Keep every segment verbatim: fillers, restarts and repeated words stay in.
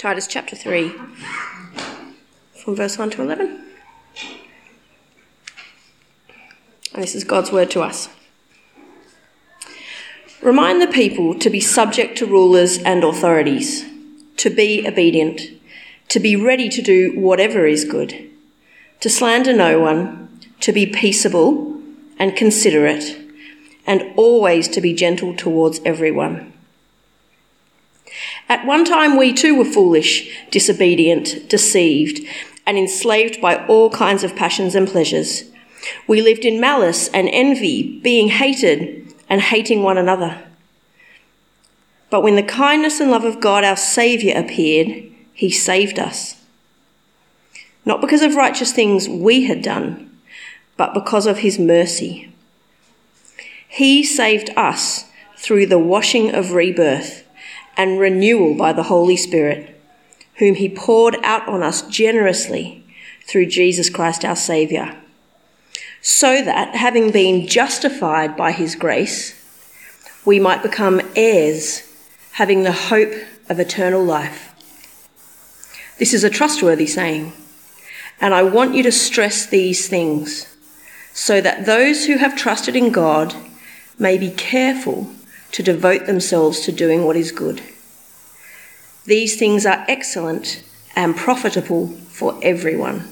Titus chapter three, from verse one to eleven. And this is God's word to us. Remind the people to be subject to rulers and authorities, to be obedient, to be ready to do whatever is good, to slander no one, to be peaceable and considerate, and always to be gentle towards everyone. At one time we too were foolish, disobedient, deceived, and enslaved by all kinds of passions and pleasures. We lived in malice and envy, being hated and hating one another. But when the kindness and love of God our Saviour appeared, he saved us. Not because of righteous things we had done, but because of his mercy. He saved us through the washing of rebirth and renewal by the Holy Spirit, whom he poured out on us generously through Jesus Christ our Saviour, so that, having been justified by his grace, we might become heirs, having the hope of eternal life. This is a trustworthy saying, and I want you to stress these things, so that those who have trusted in God may be careful to devote themselves to doing what is good. These things are excellent and profitable for everyone.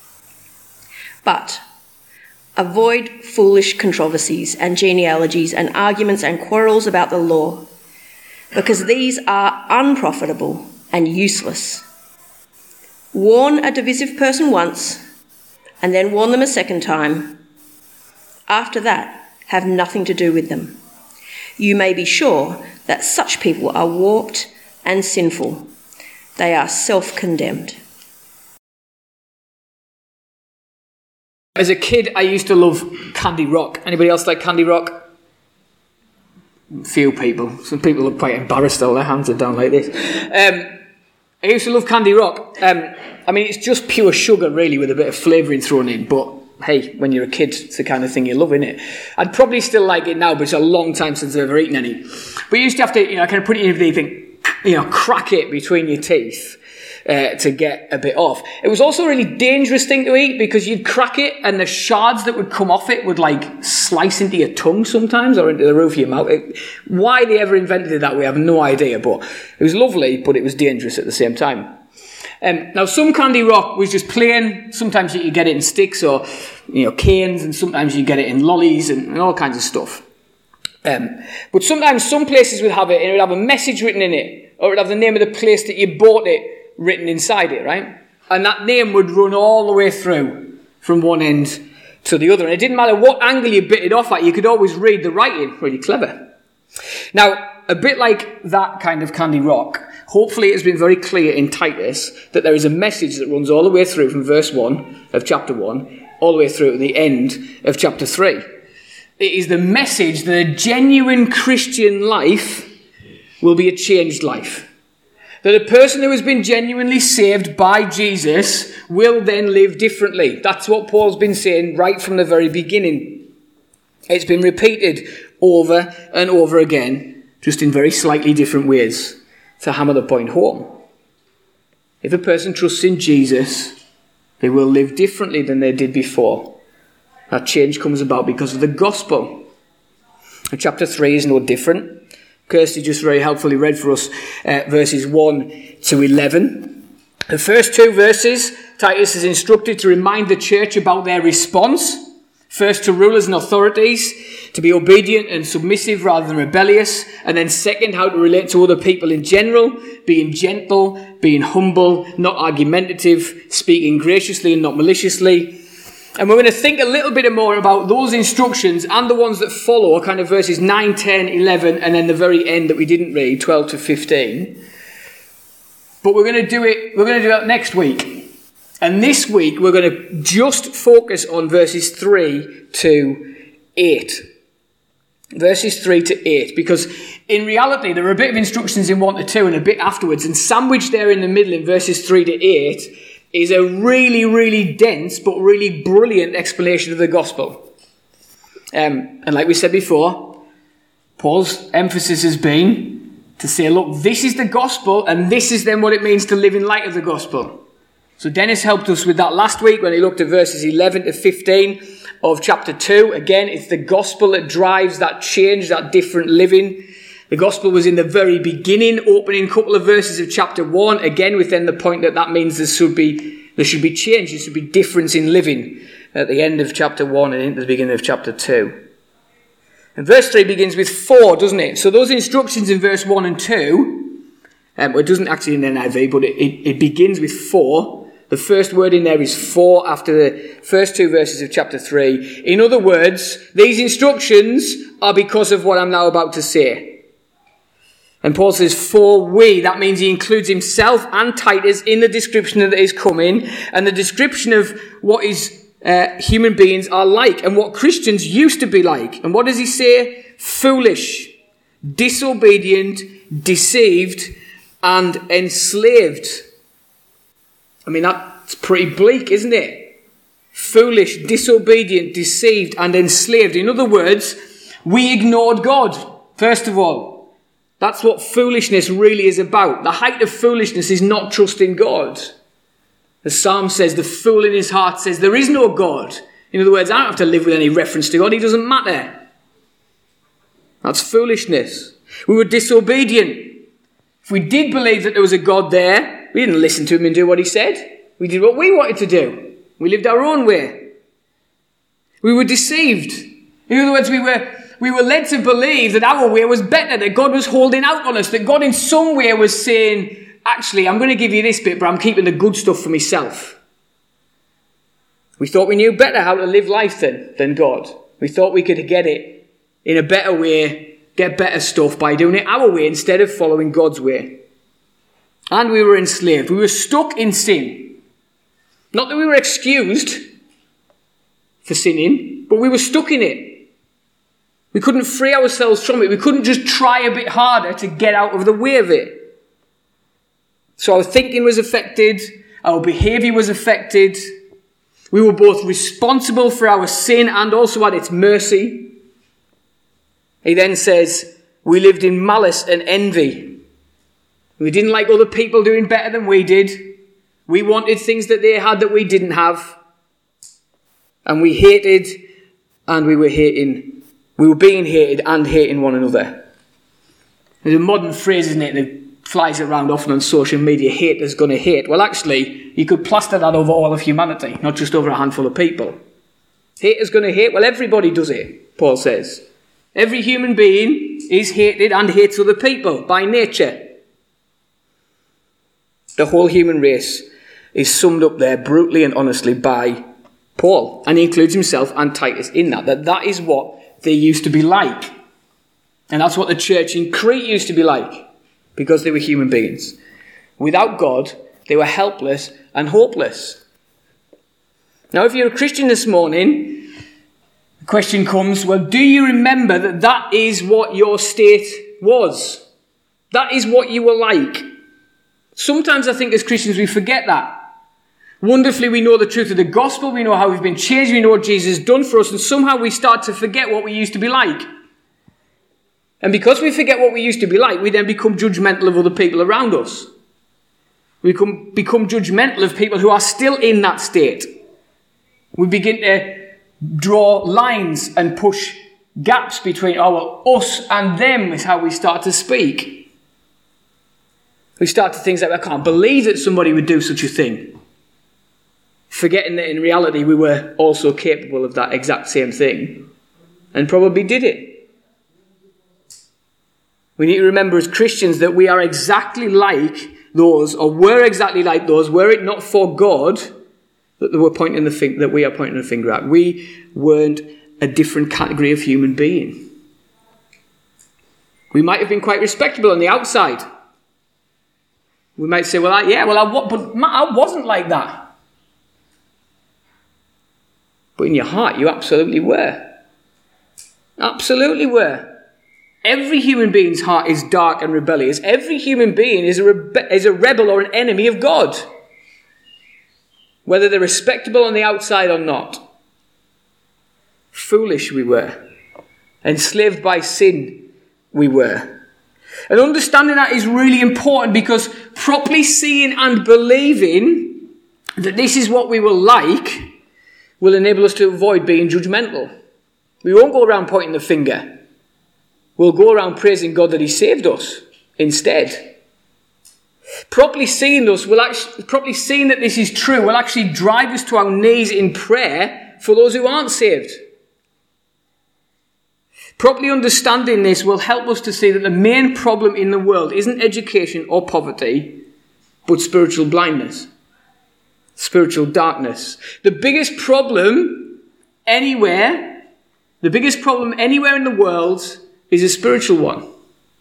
But avoid foolish controversies and genealogies and arguments and quarrels about the law, because these are unprofitable and useless. Warn a divisive person once, and then warn them a second time. After that, have nothing to do with them. You may be sure that such people are warped and sinful. They are self-condemned. As a kid, I used to love Candy Rock. Anybody else like Candy Rock? Few people. Some people are quite embarrassed though. Their hands are down like this. Um, I used to love Candy Rock. Um, I mean, it's just pure sugar, really, with a bit of flavouring thrown in. But hey, when you're a kid, it's the kind of thing you love, innit? I'd probably still like it now, but it's a long time since I've ever eaten any. But you used to have to, you know, kind of put it in your thing, you know, crack it between your teeth uh, to get a bit off. It was also a really dangerous thing to eat because you'd crack it and the shards that would come off it would like slice into your tongue sometimes or into the roof of your mouth. It, why they ever invented it that way, I have no idea, but it was lovely, but it was dangerous at the same time. Um, now, some Candy Rock was just plain. Sometimes you could get it in sticks or, you know, canes, and sometimes you get it in lollies and, and all kinds of stuff. Um, but sometimes some places would have it, and it would have a message written in it, or it would have the name of the place that you bought it written inside it, right? And that name would run all the way through from one end to the other. And it didn't matter what angle you bit it off at, you could always read the writing. Really clever. Now, a bit like that kind of Candy Rock, hopefully it has been very clear in Titus that there is a message that runs all the way through from verse one of chapter one, all the way through to the end of chapter three. It is the message that a genuine Christian life will be a changed life. That a person who has been genuinely saved by Jesus will then live differently. That's what Paul's been saying right from the very beginning. It's been repeated over and over again, just in very slightly different ways, to hammer the point home. If a person trusts in Jesus, they will live differently than they did before. That change comes about because of the gospel. And chapter three is no different. Kirsty just very helpfully read for us uh, verses one to eleven. The first two verses, Titus is instructed to remind the church about their response. First, to rulers and authorities, to be obedient and submissive rather than rebellious. And then second, how to relate to other people in general, being gentle, being humble, not argumentative, speaking graciously and not maliciously. And we're going to think a little bit more about those instructions and the ones that follow, kind of verses nine, ten, eleven, and then the very end that we didn't read, twelve to fifteen. But we're going to do it, we're going to do it next week. And this week, we're going to just focus on verses three to eight. Verses three to eight. Because in reality, there are a bit of instructions in one to two and a bit afterwards. And sandwiched there in the middle in verses three to eight is a really, really dense but really brilliant explanation of the gospel. Um, and like we said before, Paul's emphasis has been to say, look, this is the gospel, and this is then what it means to live in light of the gospel. So Dennis helped us with that last week when he looked at verses eleven to fifteen of chapter two. Again, it's the gospel that drives that change, that different living. The gospel was in the very beginning, opening couple of verses of chapter one, again within the point that that means there should be, there should be change, there should be difference in living at the end of chapter one and into the beginning of chapter two. And verse three begins with for, doesn't it? So those instructions in verse one and two, um, well, it doesn't actually in the N I V, but it, it, it begins with for. The first word in there is for after the first two verses of chapter three. In other words, these instructions are because of what I'm now about to say. And Paul says, for we, that means he includes himself and Titus in the description that is coming, and the description of what is Uh, human beings are like and what Christians used to be like. And what does he say? Foolish, disobedient, deceived, and enslaved. I mean, that's pretty bleak, isn't it? Foolish, disobedient, deceived, and enslaved. In other words, we ignored God, first of all. That's what foolishness really is about. The height of foolishness is not trusting God. The psalm says, the fool in his heart says, there is no God. In other words, I don't have to live with any reference to God. He doesn't matter. That's foolishness. We were disobedient. If we did believe that there was a God there, we didn't listen to him and do what he said. We did what we wanted to do. We lived our own way. We were deceived. In other words, we were, we were led to believe that our way was better, that God was holding out on us, that God in some way was saying, actually, I'm going to give you this bit, but I'm keeping the good stuff for myself. We thought we knew better how to live life than, than God. We thought we could get it in a better way, get better stuff by doing it our way instead of following God's way. And we were enslaved. We were stuck in sin. Not that we were excused for sinning, but we were stuck in it. We couldn't free ourselves from it. We couldn't just try a bit harder to get out of the way of it. So our thinking was affected, our behaviour was affected. We were both responsible for our sin and also at its mercy. He then says, we lived in malice and envy. We didn't like other people doing better than we did. We wanted things that they had that we didn't have. And we hated and we were hating. We were being hated and hating one another. There's a modern phrase, isn't it, that flies around often on social media, haters gonna hate. Well, actually, you could plaster that over all of humanity, not just over a handful of people. Haters gonna hate? Well, everybody does it, Paul says. Every human being is hated and hates other people by nature. The whole human race is summed up there brutally and honestly by Paul. And he includes himself and Titus in that. That that is what they used to be like. And that's what the church in Crete used to be like. Because they were human beings. Without God, they were helpless and hopeless. Now, if you're a Christian this morning, the question comes, well, do you remember that that is what your state was? That is what you were like. Sometimes I think as Christians we forget that. Wonderfully, we know the truth of the gospel, we know how we've been changed, we know what Jesus has done for us, and somehow we start to forget what we used to be like. And because we forget what we used to be like, we then become judgmental of other people around us. We become, become judgmental of people who are still in that state. We begin to draw lines and push gaps between, oh, well, us and them is how we start to speak. We start to think like, I can't believe that somebody would do such a thing. Forgetting that in reality we were also capable of that exact same thing. And probably did it. We need to remember as Christians that we are exactly like those, or were exactly like those, were it not for God, that they were pointing the finger, that we are pointing the finger at. We weren't a different category of human being. We might have been quite respectable on the outside. We might say, well, I, yeah, well, I, but I wasn't like that. But in your heart, you absolutely were. Absolutely were. Every human being's heart is dark and rebellious. Every human being is a, rebe- is a rebel or an enemy of God. Whether they're respectable on the outside or not. Foolish we were. Enslaved by sin we were. And understanding that is really important, because properly seeing and believing that this is what we will like will enable us to avoid being judgmental. We won't go around pointing the finger. We'll go around praising God that he saved us instead. Properly seeing us will actually, properly seeing that this is true will actually drive us to our knees in prayer for those who aren't saved. Properly understanding this will help us to see that the main problem in the world isn't education or poverty, but spiritual blindness, spiritual darkness. The biggest problem anywhere, the biggest problem anywhere in the world is a spiritual one.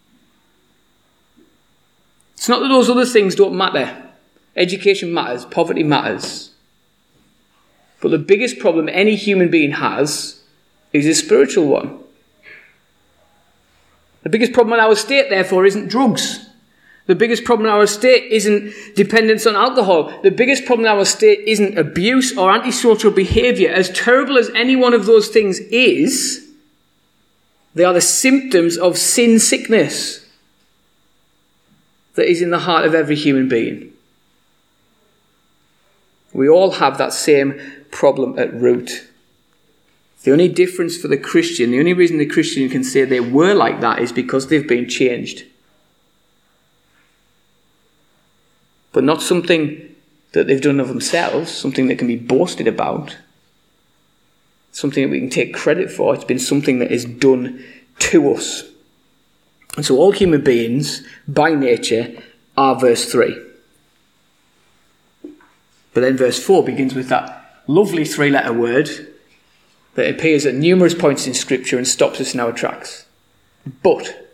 It's not that those other things don't matter. Education matters, poverty matters. But the biggest problem any human being has is a spiritual one. The biggest problem in our state, therefore, isn't drugs. The biggest problem in our state isn't dependence on alcohol. The biggest problem in our state isn't abuse or antisocial behaviour. As terrible as any one of those things is, they are the symptoms of sin sickness that is in the heart of every human being. We all have that same problem at root. The only difference for the Christian, the only reason the Christian can say they were like that is because they've been changed. But not something that they've done of themselves, something that can be boasted about, something that we can take credit for. It's been something that is done to us. And so all human beings, by nature, are verse three. But then verse four begins with that lovely three-letter word that appears at numerous points in Scripture and stops us in our tracks. But.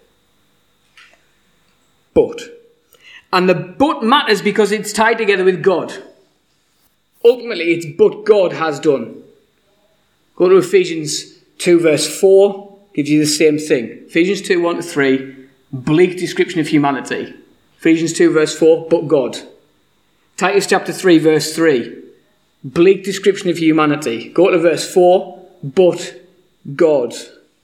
But. And the but matters because it's tied together with God. Ultimately, it's but God has done. Go to Ephesians two verse four, gives you the same thing. Ephesians two, one to three, bleak description of humanity. Ephesians two verse four, but God. Titus chapter three verse three, bleak description of humanity. Go to verse four, but God.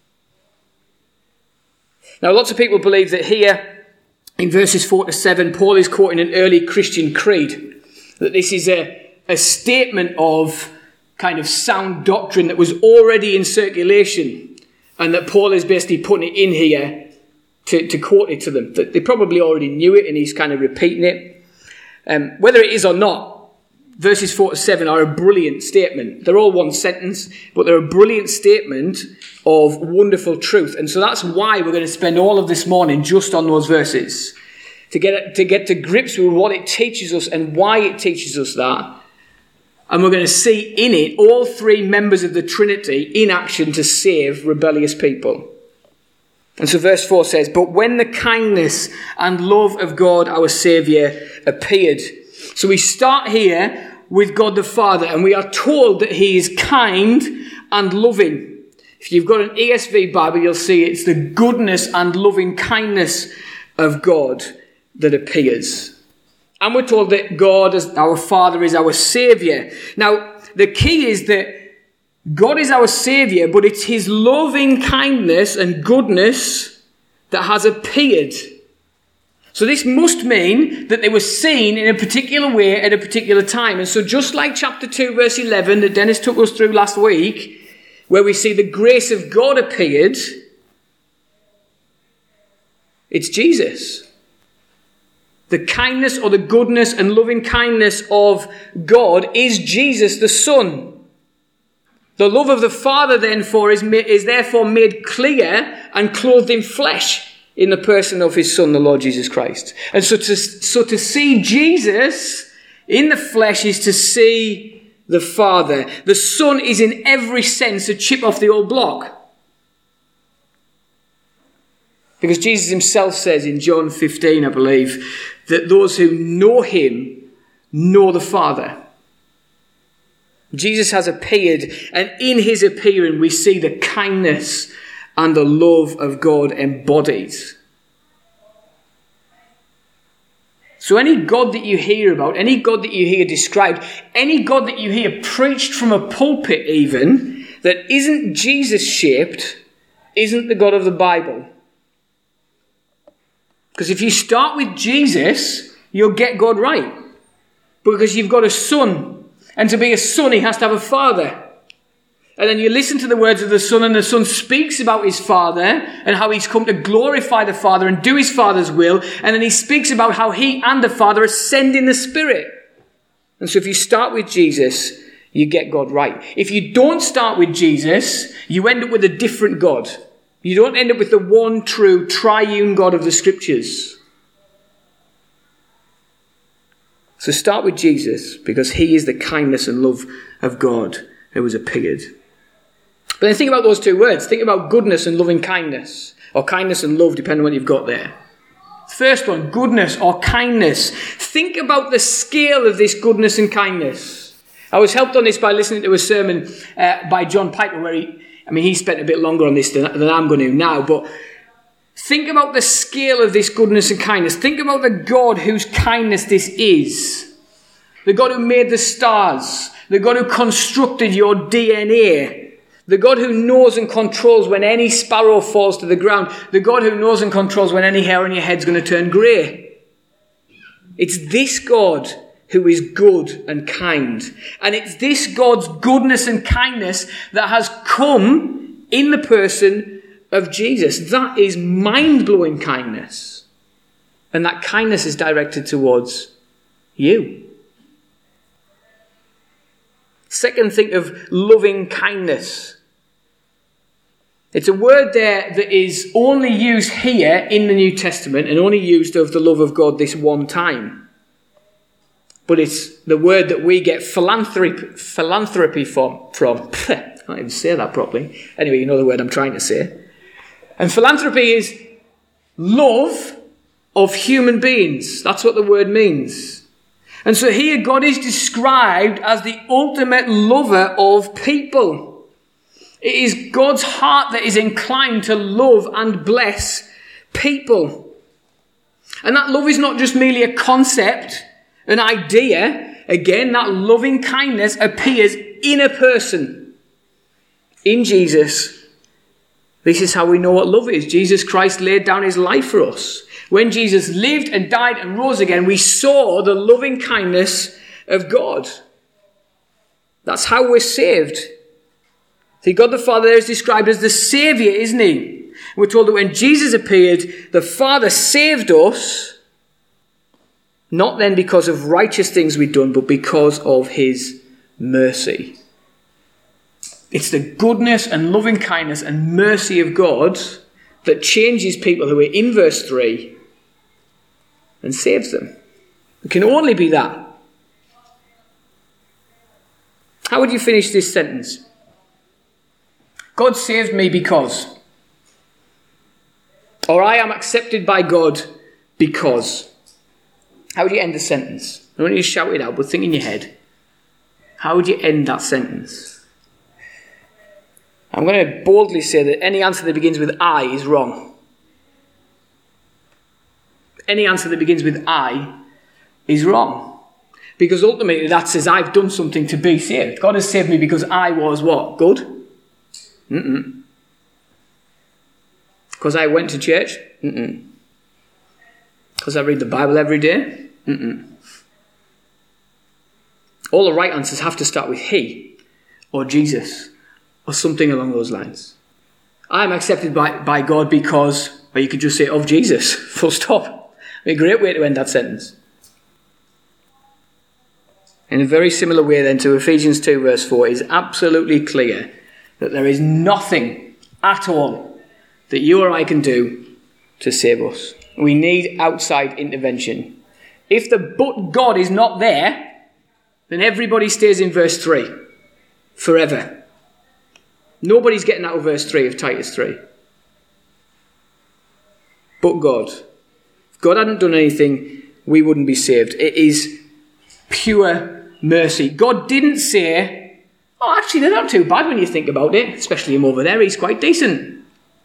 Now, lots of people believe that here, in verses four to seven, Paul is quoting an early Christian creed. That this is a, a statement of kind of sound doctrine that was already in circulation. And that Paul is basically putting it in here to, to quote it to them. That they probably already knew it and he's kind of repeating it. Um, whether it is or not, verses four to seven are a brilliant statement. They're all one sentence, but they're a brilliant statement of wonderful truth. And so that's why we're going to spend all of this morning just on those verses. To get, to get to grips with what it teaches us and why it teaches us that. And we're going to see in it all three members of the Trinity in action to save rebellious people. And so verse four says, but when the kindness and love of God our Saviour appeared. So we start here with God the Father, and we are told that he is kind and loving. If you've got an E S V Bible, you'll see it's the goodness and loving kindness of God that appears. And we're told that God, as our Father, is our Saviour. Now, the key is that God is our Saviour, but it's his loving kindness and goodness that has appeared. So this must mean that they were seen in a particular way at a particular time. And so just like chapter two, verse eleven that Dennis took us through last week, where we see the grace of God appeared, it's Jesus. The kindness or the goodness and loving kindness of God is Jesus the Son. The love of the Father, therefore, is, is therefore made clear and clothed in flesh in the person of his Son, the Lord Jesus Christ. And so to, so to see Jesus in the flesh is to see the Father. The Son is in every sense a chip off the old block. Because Jesus himself says in John fifteen, I believe, that those who know him know the Father. Jesus has appeared, and in his appearing we see the kindness and the love of God embodied. So any God that you hear about, any God that you hear described, any God that you hear preached from a pulpit even, that isn't Jesus-shaped, isn't the God of the Bible. Because if you start with Jesus, you'll get God right. Because you've got a son. And to be a son, he has to have a father. And then you listen to the words of the son, and the son speaks about his father and how he's come to glorify the father and do his father's will. And then he speaks about how he and the father ascend in the spirit. And so if you start with Jesus, you get God right. If you don't start with Jesus, you end up with a different God. You don't end up with the one true triune God of the scriptures. So start with Jesus, because he is the kindness and love of God who has appeared. But then think about those two words. Think about goodness and loving kindness, or kindness and love, depending on what you've got there. First one, goodness or kindness. Think about the scale of this goodness and kindness. I was helped on this by listening to a sermon uh, by John Piper, where he, I mean, he spent a bit longer on this than, than I'm going to now, but think about the scale of this goodness and kindness. Think about the God whose kindness this is. The God who made the stars. The God who constructed your D N A. The God who knows and controls when any sparrow falls to the ground. The God who knows and controls when any hair on your head's going to turn grey. It's this God who is good and kind. And it's this God's goodness and kindness that has come in the person of Jesus. That is mind-blowing kindness. And that kindness is directed towards you. Second, think of loving kindness. It's a word there that is only used here in the New Testament and only used of the love of God this one time. But it's the word that we get philanthropy, philanthropy from. from. I can't even say that properly. Anyway, you know the word I'm trying to say. And philanthropy is love of human beings. That's what the word means. And so here God is described as the ultimate lover of people. It is God's heart that is inclined to love and bless people. And that love is not just merely a concept, an idea. Again, that loving kindness appears in a person. In Jesus. This is how we know what love is. Jesus Christ laid down his life for us. When Jesus lived and died and rose again, we saw the loving kindness of God. That's how we're saved. See, God the Father there is described as the Saviour, isn't he? We're told that when Jesus appeared, the Father saved us, not then because of righteous things we'd done, but because of his mercy. It's the goodness and loving kindness and mercy of God that changes people who are in verse three and saves them. It can only be that. How would you finish this sentence? God saved me because. Or I am accepted by God because. How would you end the sentence? I don't need to shout it out, but think in your head. How would you end that sentence? I'm going to boldly say that any answer that begins with I is wrong. Any answer that begins with I is wrong. Because ultimately that says I've done something to be saved. God has saved me because I was what? Good? Mm-mm. Because I went to church? Mm-mm. Because I read the Bible every day? Mm-mm. All the right answers have to start with he or Jesus or something along those lines. I am accepted by, by God because, or you could just say of Jesus, full stop. A great way to end that sentence. In a very similar way then to Ephesians two verse four, it is absolutely clear that there is nothing at all that you or I can do to save us. We need outside intervention. If the but God is not there, then everybody stays in verse three forever. Nobody's getting out of verse three of Titus three. But God. If God hadn't done anything, we wouldn't be saved. It is pure mercy. God didn't say, oh, actually, they're not too bad when you think about it, especially him over there. He's quite decent.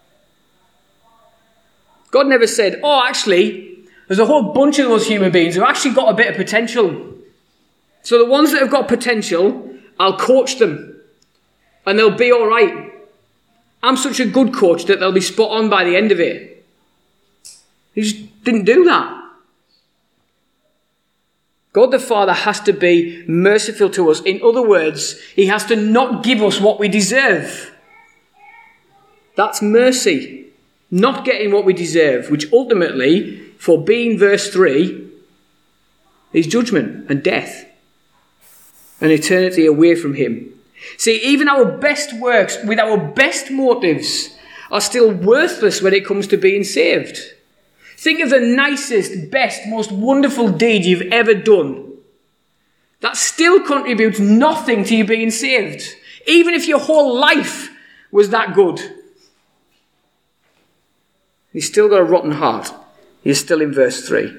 God never said, oh, actually, there's a whole bunch of those human beings who've actually got a bit of potential. So the ones that have got potential, I'll coach them. And they'll be all right. I'm such a good coach that they'll be spot on by the end of it. He just Didn't do that. God the Father has to be merciful to us. In other words, he has to not give us what we deserve. That's mercy. Not getting what we deserve, which ultimately, for being verse three, is judgment and death. An eternity away from him. See, even our best works, with our best motives, are still worthless when it comes to being saved. Think of the nicest, best, most wonderful deed you've ever done. That still contributes nothing to you being saved. Even if your whole life was that good. You've still got a rotten heart. You're still in verse three.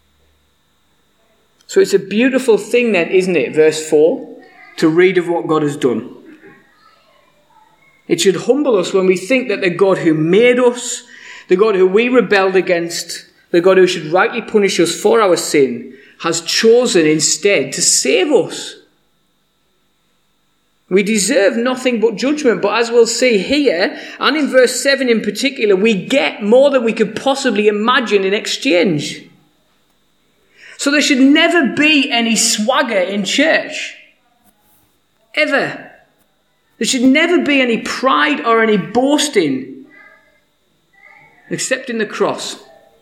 So it's a beautiful thing then, isn't it, verse four, to read of what God has done. It should humble us when we think that the God who made us, the God who we rebelled against, the God who should rightly punish us for our sin, has chosen instead to save us. We deserve nothing but judgment, but as we'll see here, and in verse seven in particular, we get more than we could possibly imagine in exchange. So there should never be any swagger in church. Ever. There should never be any pride or any boasting, except in the cross.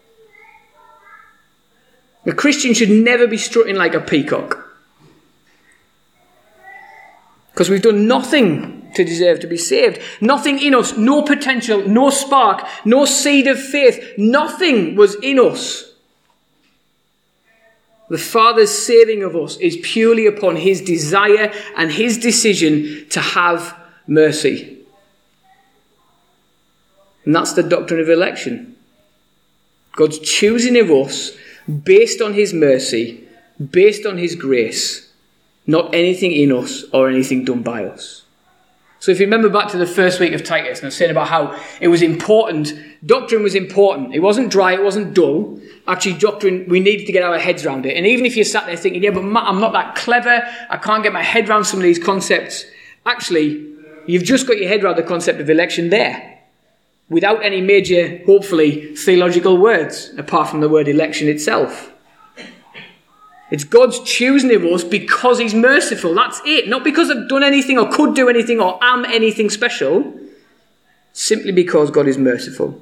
A Christian should never be strutting like a peacock. Because we've done nothing to deserve to be saved. Nothing in us, no potential, no spark, no seed of faith. Nothing was in us. The Father's saving of us is purely upon his desire and his decision to have mercy. And that's the doctrine of election. God's choosing of us based on his mercy, based on his grace, not anything in us or anything done by us. So if you remember back to the first week of Titus, and I was saying about how it was important, doctrine was important. It wasn't dry, it wasn't dull. Actually, doctrine, we needed to get our heads around it. And even if you sat there thinking, yeah, but Matt, I'm not that clever, I can't get my head around some of these concepts. Actually, you've just got your head around the concept of election there, without any major, hopefully, theological words, apart from the word election itself. It's God's choosing of us because he's merciful. That's it. Not because I've done anything or could do anything or am anything special. Simply because God is merciful.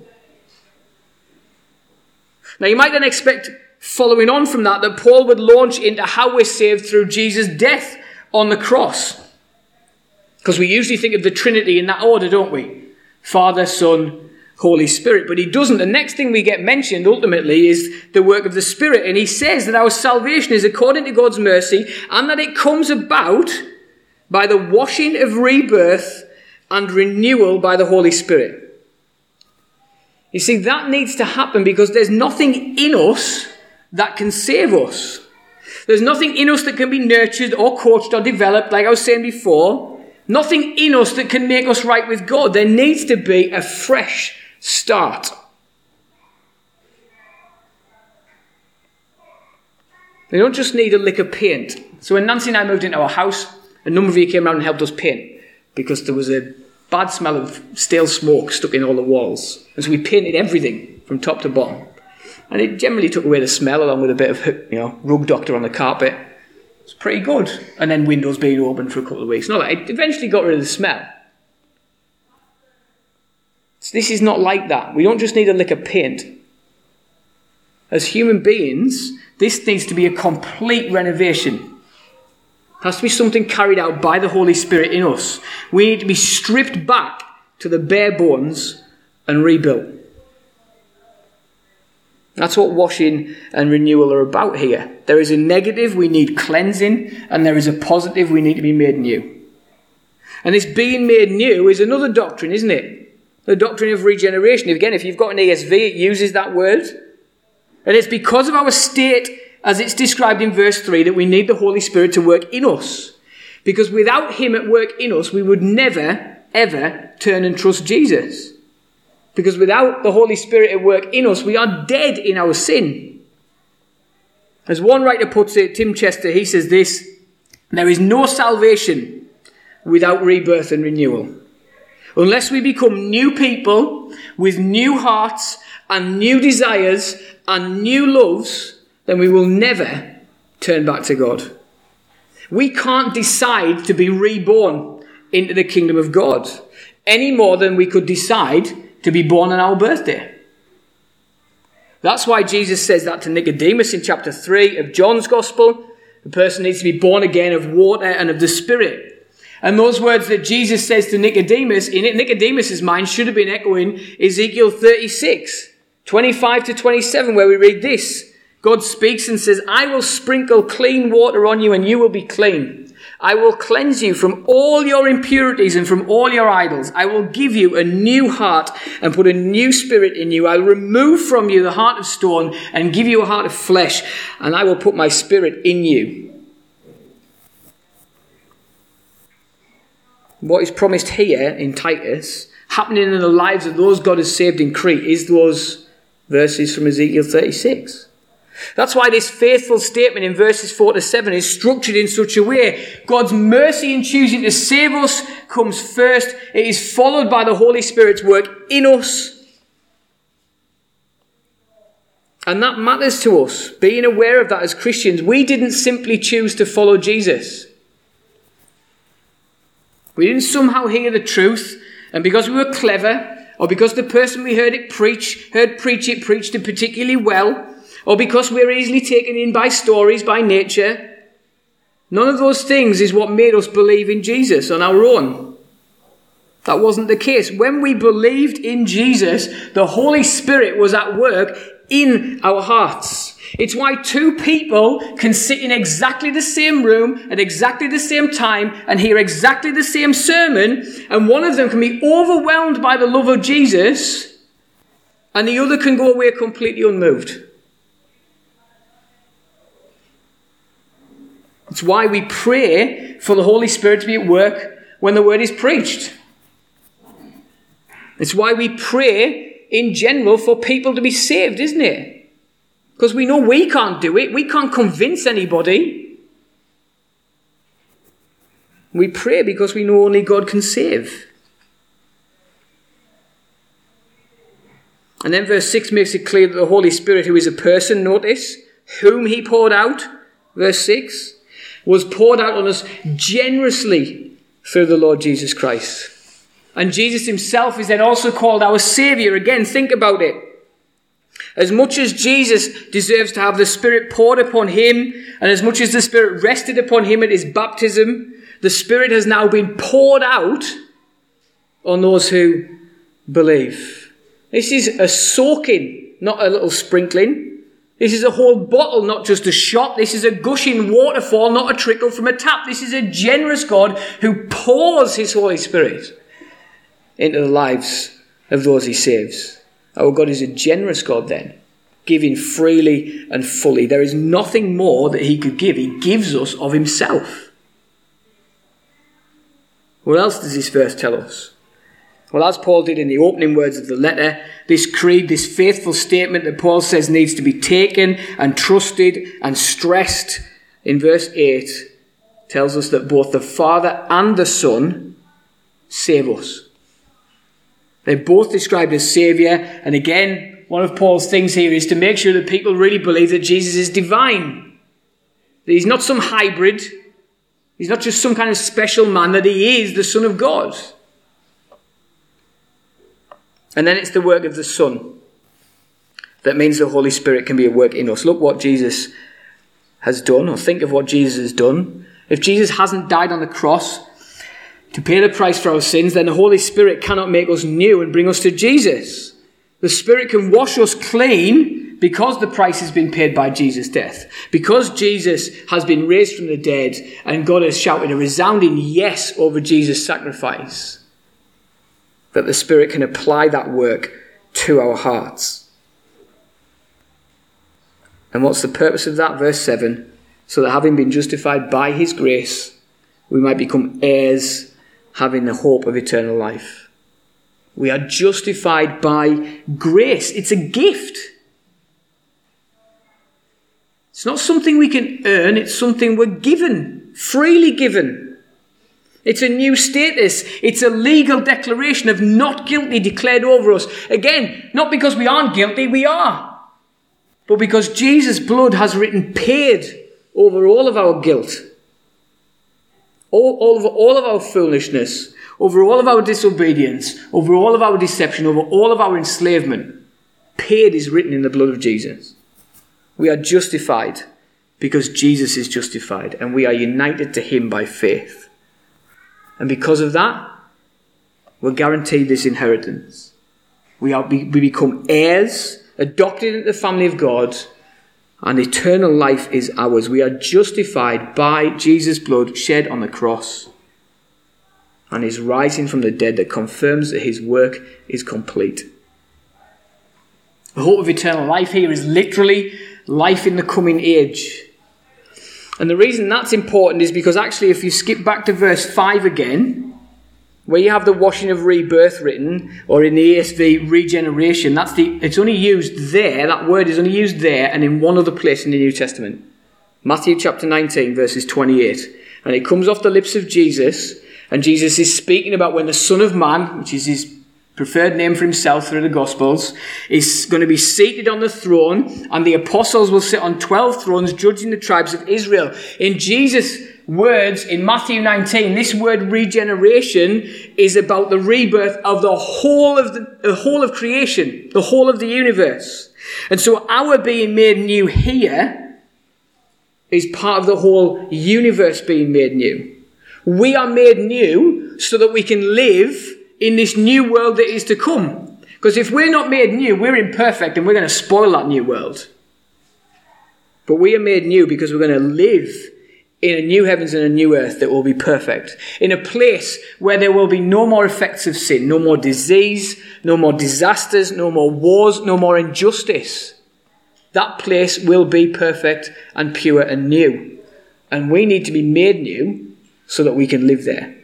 Now you might then expect, following on from that, that Paul would launch into how we're saved through Jesus' death on the cross. Because we usually think of the Trinity in that order, don't we? Father, Son, Holy Spirit. But he doesn't. The next thing we get mentioned ultimately is the work of the Spirit. And he says that our salvation is according to God's mercy and that it comes about by the washing of rebirth and renewal by the Holy Spirit. You see, that needs to happen because there's nothing in us that can save us. There's nothing in us that can be nurtured or coached or developed, like I was saying before. Nothing in us that can make us right with God. There needs to be a fresh start. We don't just need a lick of paint. So when Nancy and I moved into our house, a number of you came around and helped us paint because there was a bad smell of stale smoke stuck in all the walls. And so we painted everything from top to bottom. And it generally took away the smell along with a bit of, you know, rug doctor on the carpet. It's pretty good. And then windows being open for a couple of weeks. No, it eventually got rid of the smell. So this is not like that. We don't just need a lick of paint. As human beings, this needs to be a complete renovation. It has to be something carried out by the Holy Spirit in us. We need to be stripped back to the bare bones and rebuilt. That's what washing and renewal are about here. There is a negative, we need cleansing, and there is a positive, we need to be made new. And this being made new is another doctrine, isn't it? The doctrine of regeneration. Again, if you've got an E S V, it uses that word. And it's because of our state, as it's described in verse three, that we need the Holy Spirit to work in us. Because without him at work in us, we would never, ever turn and trust Jesus. Because without the Holy Spirit at work in us, we are dead in our sin. As one writer puts it, Tim Chester, he says this: there is no salvation without rebirth and renewal. Unless we become new people with new hearts and new desires and new loves, then we will never turn back to God. We can't decide to be reborn into the kingdom of God any more than we could decide to be born on our birthday. That's why Jesus says that to Nicodemus in chapter three of John's Gospel. The person needs to be born again of water and of the Spirit. And those words that Jesus says to Nicodemus, in Nicodemus's mind, should have been echoing Ezekiel thirty-six, twenty-five to twenty-seven, where we read this. God speaks and says, I will sprinkle clean water on you and you will be clean. I will cleanse you from all your impurities and from all your idols. I will give you a new heart and put a new spirit in you. I will remove from you the heart of stone and give you a heart of flesh, and I will put my spirit in you. What is promised here in Titus, happening in the lives of those God has saved in Crete, is those verses from Ezekiel thirty-six. That's why this faithful statement in verses four to seven is structured in such a way. God's mercy in choosing to save us comes first. It is followed by the Holy Spirit's work in us. And that matters to us, being aware of that as Christians. We didn't simply choose to follow Jesus. We didn't somehow hear the truth, and because we were clever, or because the person we heard it preach, heard preach it, preached it particularly well, or because we're easily taken in by stories, by nature. None of those things is what made us believe in Jesus on our own. That wasn't the case. When we believed in Jesus, the Holy Spirit was at work in our hearts. It's why two people can sit in exactly the same room at exactly the same time and hear exactly the same sermon, and one of them can be overwhelmed by the love of Jesus, and the other can go away completely unmoved. It's why we pray for the Holy Spirit to be at work when the word is preached. It's why we pray in general for people to be saved, isn't it? Because we know we can't do it. We can't convince anybody. We pray because we know only God can save. And then verse six makes it clear that the Holy Spirit, who is a person, notice, whom he poured out, verse six, was poured out on us generously through the Lord Jesus Christ. And Jesus himself is then also called our Saviour. Again, think about it. As much as Jesus deserves to have the Spirit poured upon him, and as much as the Spirit rested upon him at his baptism, the Spirit has now been poured out on those who believe. This is a soaking, not a little sprinkling. This is a whole bottle, not just a shot. This is a gushing waterfall, not a trickle from a tap. This is a generous God who pours his Holy Spirit into the lives of those he saves. Our God is a generous God then, giving freely and fully. There is nothing more that he could give. He gives us of himself. What else does this verse tell us? Well, as Paul did in the opening words of the letter, this creed, this faithful statement that Paul says needs to be taken and trusted and stressed in verse eight, tells us that both the Father and the Son save us. They're both described as Saviour, and again, one of Paul's things here is to make sure that people really believe that Jesus is divine. That he's not some hybrid. He's not just some kind of special man, that he is the Son of God. And then it's the work of the Son that means the Holy Spirit can be at work in us. Look what Jesus has done, or think of what Jesus has done. If Jesus hasn't died on the cross to pay the price for our sins, then the Holy Spirit cannot make us new and bring us to Jesus. The Spirit can wash us clean because the price has been paid by Jesus' death. Because Jesus has been raised from the dead and God has shouted a resounding yes over Jesus' sacrifice, that the Spirit can apply that work to our hearts. And what's the purpose of that? Verse seven, so that having been justified by his grace, we might become heirs, having the hope of eternal life. We are justified by grace. It's a gift. It's not something we can earn. It's something we're given, freely given. It's a new status. It's a legal declaration of not guilty declared over us. Again, not because we aren't guilty, we are. But because Jesus' blood has written paid over all of our guilt. All, all, of, all of our foolishness. Over all of our disobedience. Over all of our deception. Over all of our enslavement. Paid is written in the blood of Jesus. We are justified because Jesus is justified. And we are united to him by faith. And because of that, we're guaranteed this inheritance. We are we become heirs, adopted into the family of God, and eternal life is ours. We are justified by Jesus' blood shed on the cross and his rising from the dead that confirms that his work is complete. The hope of eternal life here is literally life in the coming age. And the reason that's important is because actually if you skip back to verse five again, where you have the washing of rebirth written, or in the E S V, regeneration, that's the it's only used there, that word is only used there and in one other place in the New Testament. Matthew chapter nineteen, verses twenty-eight. And it comes off the lips of Jesus, and Jesus is speaking about when the Son of Man, which is his preferred name for himself through the Gospels, is going to be seated on the throne, and the apostles will sit on twelve thrones judging the tribes of Israel. In Jesus' words, in Matthew nineteen, this word regeneration is about the rebirth of the whole of the, the whole of creation, the whole of the universe. And so our being made new here is part of the whole universe being made new. We are made new so that we can live in this new world that is to come. Because if we're not made new, we're imperfect and we're going to spoil that new world. But we are made new because we're going to live in a new heavens and a new earth that will be perfect. In a place where there will be no more effects of sin, no more disease, no more disasters, no more wars, no more injustice. That place will be perfect and pure and new. And we need to be made new so that we can live there.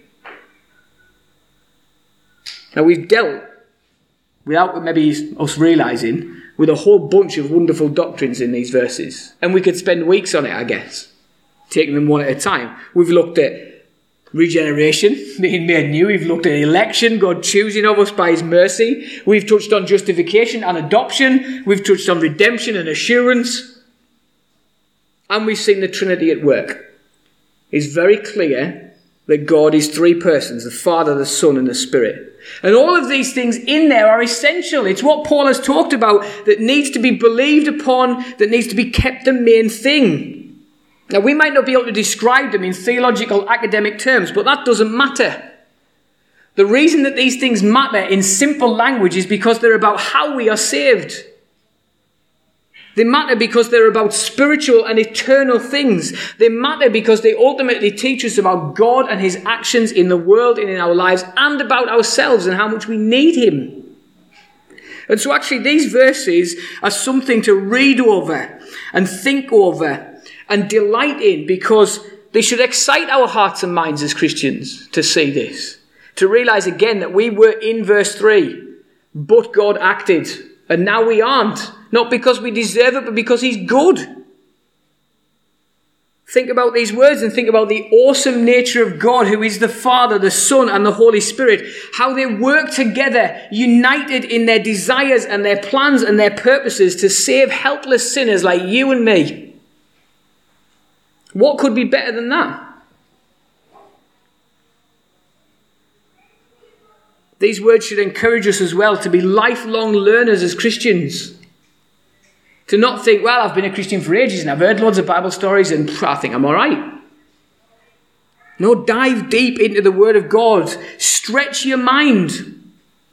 Now we've dealt, without maybe us realising, with a whole bunch of wonderful doctrines in these verses. And we could spend weeks on it, I guess, taking them one at a time. We've looked at regeneration, being made new. We've looked at election, God choosing of us by his mercy. We've touched on justification and adoption. We've touched on redemption and assurance. And we've seen the Trinity at work. It's very clear that God is three persons, the Father, the Son, and the Spirit. And all of these things in there are essential. It's what Paul has talked about that needs to be believed upon, that needs to be kept the main thing. Now, we might not be able to describe them in theological academic terms, but that doesn't matter. The reason that these things matter in simple language is because they're about how we are saved. They matter because they're about spiritual and eternal things. They matter because they ultimately teach us about God and his actions in the world and in our lives, and about ourselves and how much we need him. And so actually these verses are something to read over and think over and delight in, because they should excite our hearts and minds as Christians to see this. To realise again that we were in verse three, but God acted, and now we aren't. Not because we deserve it, but because he's good. Think about these words and think about the awesome nature of God, who is the Father, the Son, and the Holy Spirit. How they work together, united in their desires and their plans and their purposes to save helpless sinners like you and me. What could be better than that? These words should encourage us as well to be lifelong learners as Christians. To not think, well, I've been a Christian for ages and I've heard loads of Bible stories and I think I'm all right. No, dive deep into the Word of God. Stretch your mind.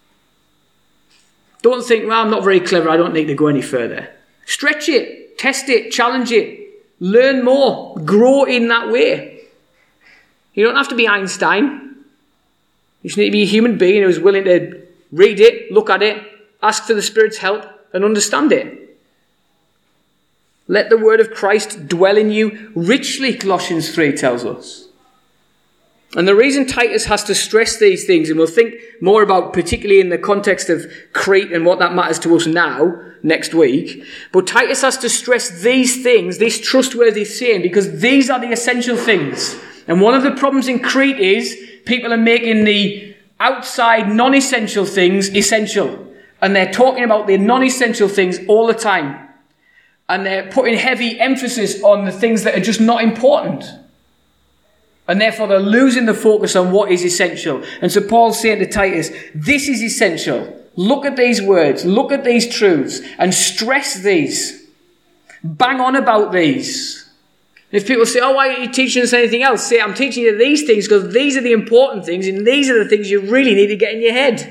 Don't think, well, I'm not very clever, I don't need to go any further. Stretch it, test it, challenge it. Learn more. Grow in that way. You don't have to be Einstein. You just need to be a human being who's willing to read it, look at it, ask for the Spirit's help and understand it. Let the word of Christ dwell in you richly, Colossians three tells us. And the reason Titus has to stress these things, and we'll think more about particularly in the context of Crete and what that matters to us now, next week, but Titus has to stress these things, this trustworthy saying, because these are the essential things. And one of the problems in Crete is people are making the outside non-essential things essential. And they're talking about the non-essential things all the time. And they're putting heavy emphasis on the things that are just not important. And therefore they're losing the focus on what is essential. And so Paul's saying to Titus, this is essential. Look at these words. Look at these truths. And stress these. Bang on about these. If people say, oh, why are you teaching us anything else? Say, I'm teaching you these things because these are the important things and these are the things you really need to get in your head.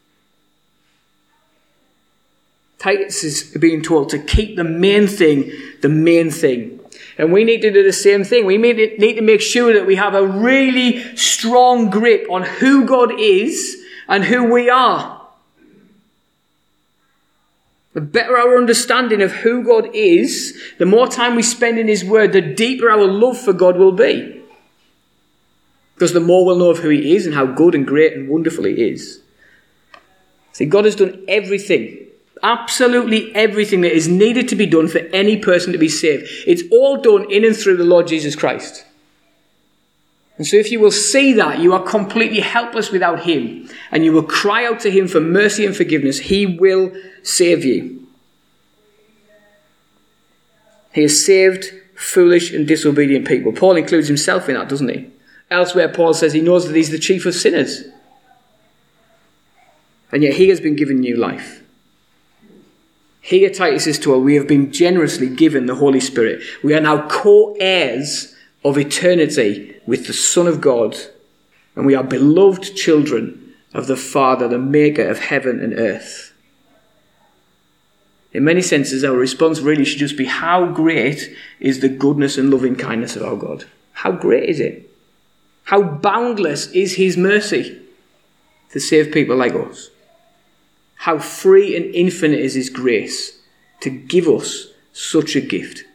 Titus is being told to keep the main thing the main thing. And we need to do the same thing. We need to make sure that we have a really strong grip on who God is and who we are. The better our understanding of who God is, the more time we spend in His Word, the deeper our love for God will be. Because the more we'll know of who He is and how good and great and wonderful He is. See, God has done everything. Absolutely everything that is needed to be done for any person to be saved. It's all done in and through the Lord Jesus Christ. And so if you will see that, you are completely helpless without Him, and you will cry out to Him for mercy and forgiveness, He will save you. He has saved foolish and disobedient people. Paul includes himself in that, doesn't he? Elsewhere, Paul says he knows that he's the chief of sinners. And yet he has been given new life. Here Titus is told we have been generously given the Holy Spirit. We are now co-heirs of eternity with the Son of God. And we are beloved children of the Father, the maker of heaven and earth. In many senses, our response really should just be, how great is the goodness and loving kindness of our God? How great is it? How boundless is His mercy to save people like us? How free and infinite is His grace to give us such a gift.